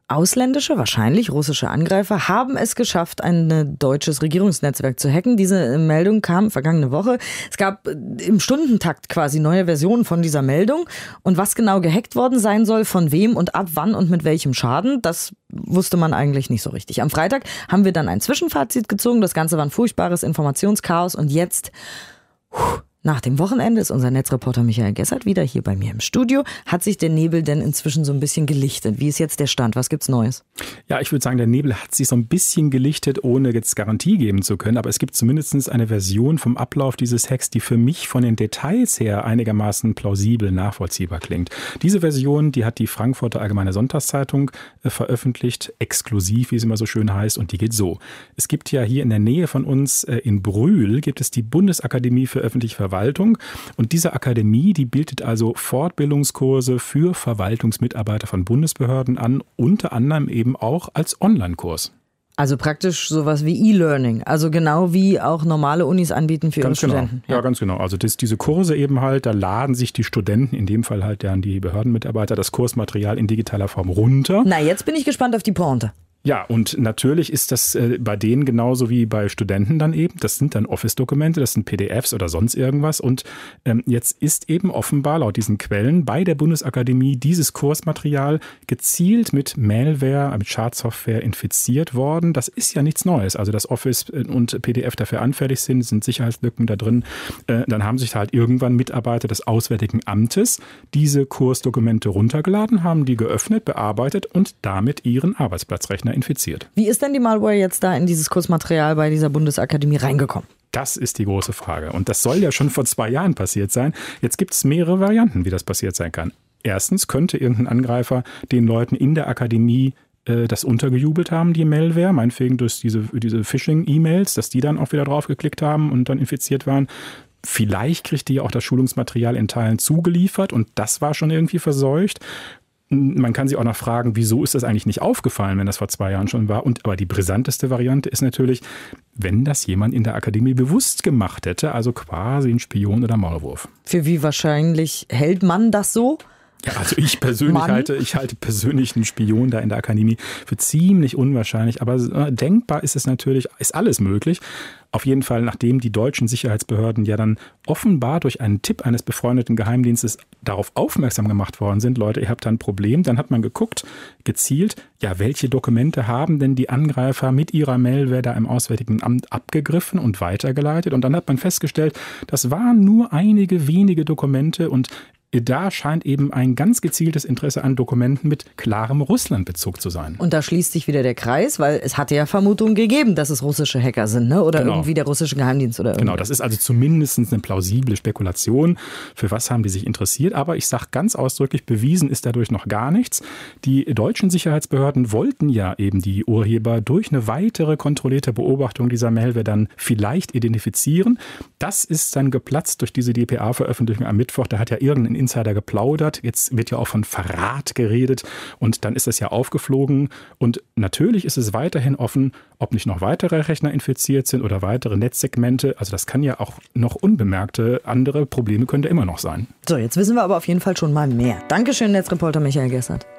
Ausländische, wahrscheinlich russische Angreifer haben es geschafft, ein deutsches Regierungsnetzwerk zu hacken. Diese Meldung kam vergangene Woche. Es gab im Stundentakt quasi neue Versionen von dieser Meldung. Und was genau gehackt worden sein soll, von wem und ab wann und mit welchem Schaden, das wusste man eigentlich nicht so richtig. Am Freitag haben wir dann ein Zwischenfazit gezogen. Das Ganze war ein furchtbares Informationschaos. Und jetzt... Nach dem Wochenende ist unser Netzreporter Michael Gessert wieder hier bei mir im Studio. Hat sich der Nebel denn inzwischen so ein bisschen gelichtet? Wie ist jetzt der Stand? Was gibt's Neues? Ja, ich würde sagen, der Nebel hat sich so ein bisschen gelichtet, ohne jetzt Garantie geben zu können. Aber es gibt zumindest eine Version vom Ablauf dieses Hacks, die für mich von den Details her einigermaßen plausibel nachvollziehbar klingt. Diese Version, die hat die Frankfurter Allgemeine Sonntagszeitung veröffentlicht, exklusiv, wie es immer so schön heißt. Und die geht so. Es gibt ja hier in der Nähe von uns in Brühl, gibt es die Bundesakademie für öffentliche Verwaltung. Und diese Akademie, die bietet also Fortbildungskurse für Verwaltungsmitarbeiter von Bundesbehörden an, unter anderem eben auch als Online-Kurs. Also praktisch sowas wie E-Learning, also genau wie auch normale Unis anbieten für ihre Studenten. Ja, ganz genau. Also diese Kurse eben halt, da laden sich die Studenten, in dem Fall halt dann die Behördenmitarbeiter, das Kursmaterial in digitaler Form runter. Na, jetzt bin ich gespannt auf die Pointe. Ja, und natürlich ist das bei denen genauso wie bei Studenten dann eben. Das sind dann Office-Dokumente, das sind PDFs oder sonst irgendwas. Und jetzt ist eben offenbar laut diesen Quellen bei der Bundesakademie dieses Kursmaterial gezielt mit Malware, mit Schadsoftware infiziert worden. Das ist ja nichts Neues. Also dass Office und PDF dafür anfällig sind Sicherheitslücken da drin. Dann haben sich halt irgendwann Mitarbeiter des Auswärtigen Amtes diese Kursdokumente runtergeladen, haben die geöffnet, bearbeitet und damit ihren Arbeitsplatzrechner infiziert. Wie ist denn die Malware jetzt da in dieses Kursmaterial bei dieser Bundesakademie reingekommen? Das ist die große Frage. Und das soll ja schon vor 2 Jahren passiert sein. Jetzt gibt es mehrere Varianten, wie das passiert sein kann. Erstens könnte irgendein Angreifer den Leuten in der Akademie das untergejubelt haben, die Malware, meinetwegen durch diese Phishing-E-Mails, dass die dann auch wieder drauf geklickt haben und dann infiziert waren. Vielleicht kriegt die ja auch das Schulungsmaterial in Teilen zugeliefert und das war schon irgendwie verseucht. Man kann sich auch noch fragen, wieso ist das eigentlich nicht aufgefallen, wenn das vor 2 Jahren schon war. Aber die brisanteste Variante ist natürlich, wenn das jemand in der Akademie bewusst gemacht hätte, also quasi ein Spion oder Maulwurf. Für wie wahrscheinlich hält man das so? Ja, also ich persönlich halte persönlich einen Spion da in der Akademie für ziemlich unwahrscheinlich. Aber denkbar ist es natürlich, ist alles möglich. Auf jeden Fall, nachdem die deutschen Sicherheitsbehörden ja dann offenbar durch einen Tipp eines befreundeten Geheimdienstes darauf aufmerksam gemacht worden sind, Leute, ihr habt da ein Problem, dann hat man geguckt, gezielt, ja, welche Dokumente haben denn die Angreifer mit ihrer Malware da im Auswärtigen Amt abgegriffen und weitergeleitet? Und dann hat man festgestellt, das waren nur einige wenige Dokumente und da scheint eben ein ganz gezieltes Interesse an Dokumenten mit klarem Russlandbezug zu sein. Und da schließt sich wieder der Kreis, weil es hatte ja Vermutungen gegeben, dass es russische Hacker sind, ne? Oder genau. Irgendwie der russische Geheimdienst oder irgendwas. Genau, das ist also zumindest eine plausible Spekulation. Für was haben die sich interessiert? Aber ich sage ganz ausdrücklich, bewiesen ist dadurch noch gar nichts. Die deutschen Sicherheitsbehörden wollten ja eben die Urheber durch eine weitere kontrollierte Beobachtung dieser Malware dann vielleicht identifizieren. Das ist dann geplatzt durch diese dpa-Veröffentlichung am Mittwoch. Da hat ja irgendein Insider geplaudert. Jetzt wird ja auch von Verrat geredet und dann ist das ja aufgeflogen. Und natürlich ist es weiterhin offen, ob nicht noch weitere Rechner infiziert sind oder weitere Netzsegmente. Also das kann ja auch noch unbemerkte andere Probleme können da immer noch sein. So, jetzt wissen wir aber auf jeden Fall schon mal mehr. Dankeschön, Netzreporter Michael Gessert.